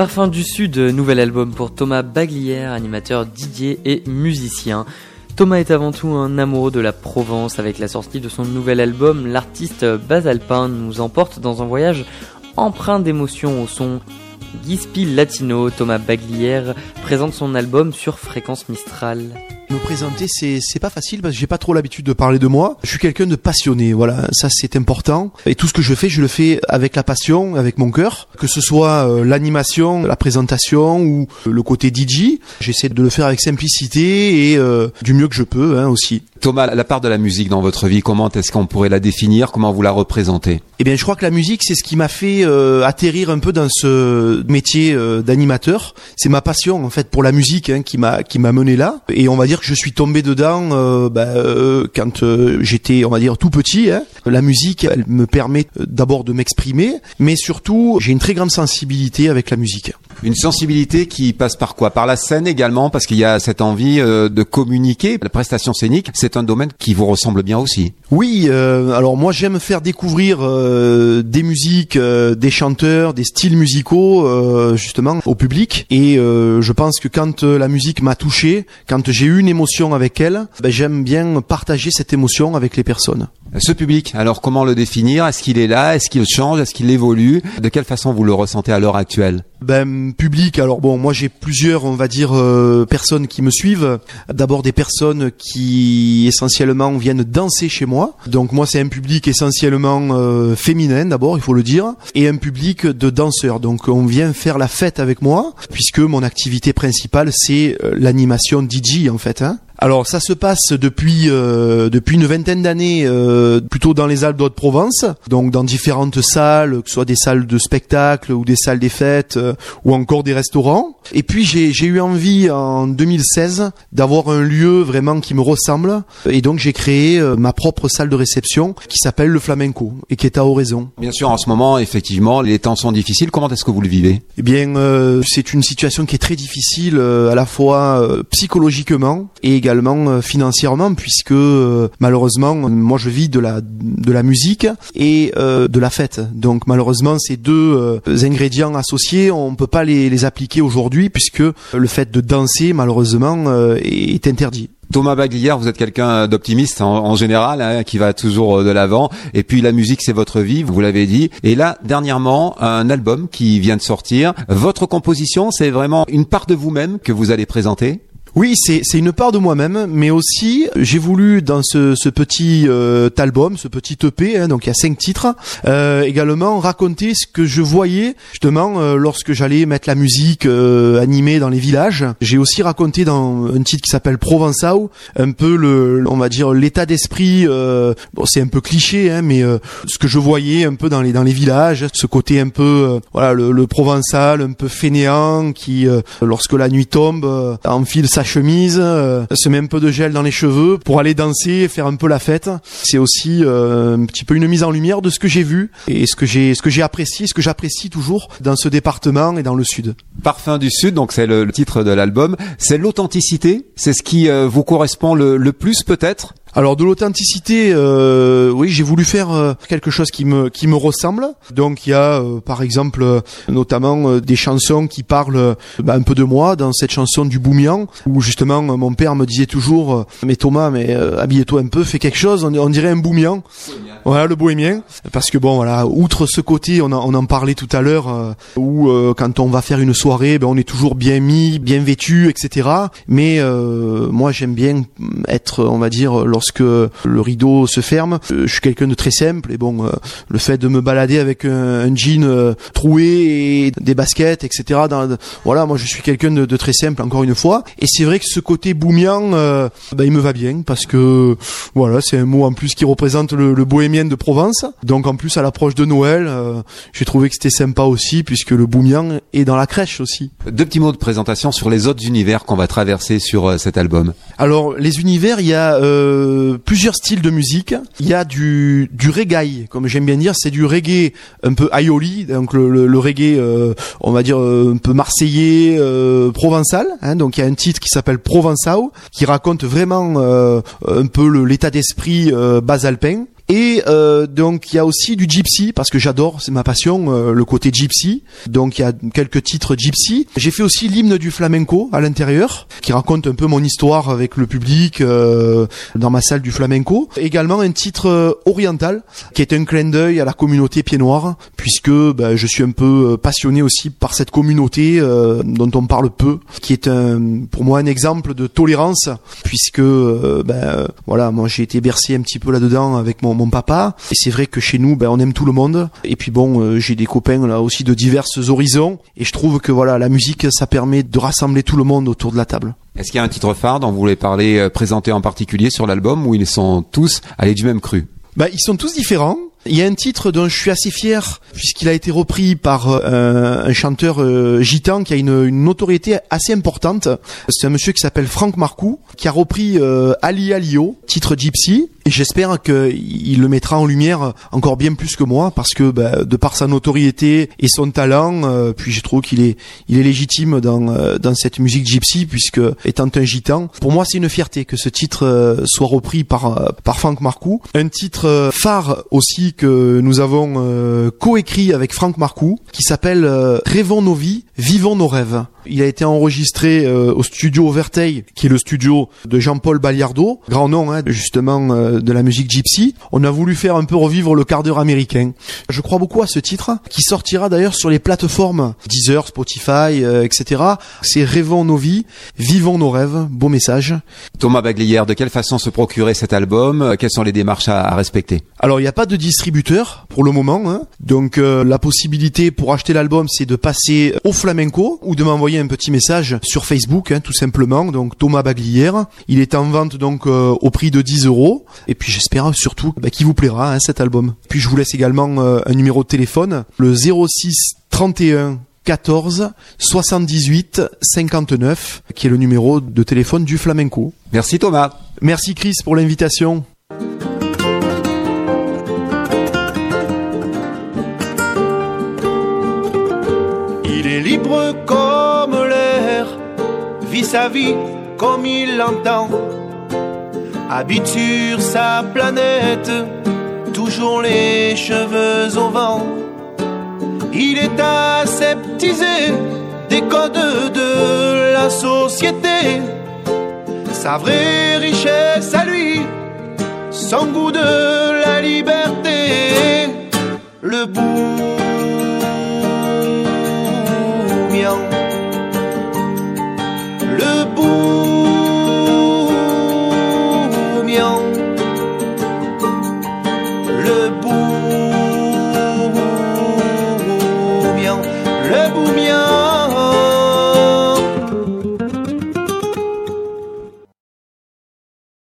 Parfum du Sud, nouvel album pour Thomas Baglière, animateur, DJ et musicien. Thomas est avant tout un amoureux de la Provence. Avec la sortie de son nouvel album, l'artiste basalpin nous emporte dans un voyage empreint d'émotions au son Guispy latino. Thomas Baglière présente son album sur Fréquence Mistral. Me présenter, c'est pas facile parce que j'ai pas trop l'habitude de parler de moi. Je suis quelqu'un de passionné, voilà, ça c'est important. Et tout ce que je le fais avec la passion, avec mon cœur. Que ce soit l'animation, la présentation ou le côté DJ, j'essaie de le faire avec simplicité et du mieux que je peux aussi. Thomas, la part de la musique dans votre vie, comment est-ce qu'on pourrait la définir? Comment vous la représentez? Eh bien, je crois que la musique, c'est ce qui m'a fait atterrir un peu dans ce métier d'animateur. C'est ma passion, en fait, pour la musique qui m'a mené là. Et on va dire que je suis tombé dedans quand j'étais, on va dire, tout petit. La musique, elle me permet d'abord de m'exprimer, mais surtout, j'ai une très grande sensibilité avec la musique. Une sensibilité qui passe par quoi? Par la scène également, parce qu'il y a cette envie de communiquer. La prestation scénique, c'est un domaine qui vous ressemble bien aussi. Oui, alors moi j'aime faire découvrir des musiques, des chanteurs, des styles musicaux justement au public. Et je pense que quand la musique m'a touché, quand j'ai eu une émotion avec elle, j'aime bien partager cette émotion avec les personnes. Ce public, alors comment le définir? Est-ce qu'il est là? Est-ce qu'il change? Est-ce qu'il évolue? De quelle façon vous le ressentez à l'heure actuelle? Public, alors bon, moi j'ai plusieurs, on va dire, personnes qui me suivent. D'abord des personnes qui essentiellement viennent danser chez moi. Donc moi c'est un public essentiellement féminin d'abord, il faut le dire, et un public de danseurs. Donc on vient faire la fête avec moi, puisque mon activité principale c'est l'animation DJ en fait. Alors ça se passe depuis une vingtaine d'années, plutôt dans les Alpes de Haute-Provence, donc dans différentes salles, que ce soit des salles de spectacle ou des salles des fêtes ou encore des restaurants. Et puis j'ai eu envie en 2016 d'avoir un lieu vraiment qui me ressemble, et donc j'ai créé ma propre salle de réception qui s'appelle le Flamenco et qui est à Oraison. Bien sûr, en ce moment, effectivement, les temps sont difficiles. Comment est-ce que vous le vivez? Eh bien, c'est une situation qui est très difficile à la fois psychologiquement et également financièrement, puisque malheureusement moi je vis de la musique et de la fête. Donc malheureusement ces deux ingrédients associés, on peut pas les appliquer aujourd'hui, puisque le fait de danser malheureusement est interdit. Thomas Baglière, vous êtes quelqu'un d'optimiste en général, qui va toujours de l'avant. Et puis la musique, c'est votre vie, vous l'avez dit. Et là, dernièrement, un album qui vient de sortir. Votre composition, c'est vraiment une part de vous-même que vous allez présenter? Oui, c'est une part de moi-même, mais aussi j'ai voulu dans ce petit album, ce petit EP, donc il y a 5 titres, également raconter ce que je voyais justement lorsque j'allais mettre la musique animée dans les villages. J'ai aussi raconté dans un titre qui s'appelle Provençal un peu on va dire l'état d'esprit. Bon, c'est un peu cliché, mais ce que je voyais un peu dans les villages, ce côté un peu le provençal, un peu fainéant qui lorsque la nuit tombe enfile sa chemise, se met un peu de gel dans les cheveux pour aller danser et faire un peu la fête. C'est aussi un petit peu une mise en lumière de ce que j'ai vu et ce que j'ai apprécié, ce que j'apprécie toujours dans ce département et dans le sud. Parfum du Sud, donc c'est le titre de l'album. C'est l'authenticité, c'est ce qui vous correspond le plus peut-être? Alors de l'authenticité, oui, j'ai voulu faire quelque chose qui me ressemble. Donc il y a par exemple notamment des chansons qui parlent un peu de moi. Dans cette chanson du Boumian, où justement mon père me disait toujours mais Thomas, habille-toi un peu, fais quelque chose, on dirait un Boumian. Voilà, le bohémien. Parce que bon voilà, outre ce côté, on en parlait tout à l'heure, où quand on va faire une soirée, on est toujours bien mis, bien vêtu, etc. Mais moi j'aime bien être, on va dire, lorsque le rideau se ferme, je suis quelqu'un de très simple, et bon, le fait de me balader avec un jean troué et des baskets, etc. Voilà, moi je suis quelqu'un de très simple, encore une fois. Et c'est vrai que ce côté boumian, il me va bien, parce que voilà, c'est un mot en plus qui représente le bohémien de Provence. Donc en plus à l'approche de Noël, j'ai trouvé que c'était sympa aussi, puisque le boumian est dans la crèche aussi. 2 petits mots de présentation sur les autres univers qu'on va traverser sur cet album. Alors les univers, il y a plusieurs styles de musique. Il y a du reggae, comme j'aime bien dire, c'est du reggae un peu aioli, donc le reggae on va dire un peu marseillais, provençal, donc il y a un titre qui s'appelle Provençal, qui raconte vraiment un peu l'état d'esprit basalpin. Et donc il y a aussi du gypsy parce que j'adore, c'est ma passion, le côté gypsy. Donc il y a quelques titres gypsy. J'ai fait aussi l'hymne du flamenco à l'intérieur, qui raconte un peu mon histoire avec le public dans ma salle du flamenco. Également un titre oriental qui est un clin d'œil à la communauté pieds noirs, puisque je suis un peu passionné aussi par cette communauté dont on parle peu, qui est pour moi un exemple de tolérance, puisque voilà, moi j'ai été bercé un petit peu là-dedans avec mon papa, et c'est vrai que chez nous on aime tout le monde, et puis j'ai des copains là aussi de divers horizons, et je trouve que voilà, la musique ça permet de rassembler tout le monde autour de la table. Est-ce qu'il y a un titre phare dont vous voulez parler, présenter en particulier sur l'album, où ils sont tous allés du même cru? Ils sont tous différents. Il y a un titre dont je suis assez fier, puisqu'il a été repris par un chanteur gitan qui a une notoriété assez importante. C'est un monsieur qui s'appelle Franck Marcoux, qui a repris Ali Alio, titre Gypsy, et j'espère qu'il le mettra en lumière encore bien plus que moi, parce que de par sa notoriété et son talent, puis je trouve qu'il est légitime dans cette musique Gypsy, puisque étant un gitan, pour moi c'est une fierté que ce titre soit repris par Franck Marcoux. Un titre phare aussi que nous avons coécrit avec Franck Marcoux, qui s'appelle Rêvons nos vies, vivons nos rêves. Il a été enregistré au studio Verteil, qui est le studio de Jean-Paul Baliardo, grand nom justement de la musique gypsy. On a voulu faire un peu revivre le quart d'heure américain. Je crois beaucoup à ce titre, qui sortira d'ailleurs sur les plateformes Deezer, Spotify, etc. C'est Rêvons nos vies, vivons nos rêves. Beau message. Thomas Baglière, de quelle façon se procurer cet album? Quelles sont les démarches à respecter? Alors il n'y a pas de distributeur pour le moment, donc la possibilité pour acheter l'album, c'est de passer au flamenco ou de m'envoyer un petit message sur Facebook, tout simplement. Donc Thomas Baglière, il est en vente donc au prix de 10 €. Et puis j'espère surtout qu'il vous plaira cet album. Puis je vous laisse également un numéro de téléphone, le 06 31 14 78 59, qui est le numéro de téléphone du flamenco. Merci Thomas. Merci Chris pour l'invitation. Il est libre comme l'air, vit sa vie comme il l'entend, habite sur sa planète, toujours les cheveux au vent. Il est aseptisé des codes de la société, sa vraie richesse à lui, son goût de la liberté, le bout